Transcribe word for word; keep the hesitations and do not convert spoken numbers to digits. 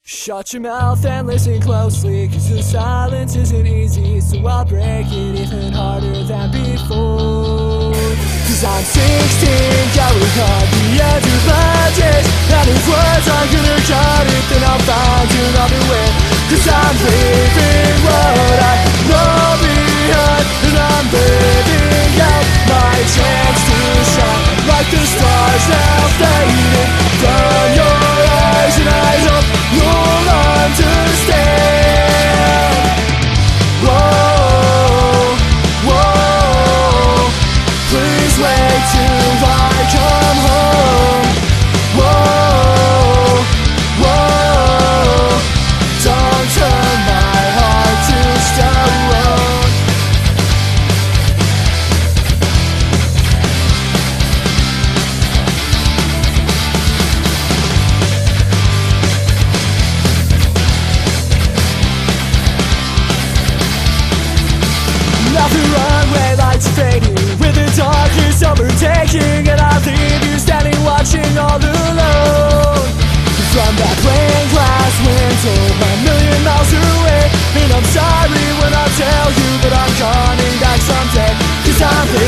Shut your mouth and listen closely, cause the silence isn't easy, so I'll break it even harder than before. Cause I'm sixteen, going on the edge of my days, and if words aren't gonna cut it, then I'll find another way. Cause I'm leaving what I know behind, and I'm living out my chance to shine, like the stars now fading from your eyes, and I hope you'll understand. Whoa, whoa, please wait till I come home. Whoa, whoa, don't turn my heart to stone. Now the runway lights are fading, with the darkness overtaking, and I leave you standing watching all alone. From that plain glass window, a million miles away, and I'm sorry when I tell you that I'm coming back someday. Cause I'm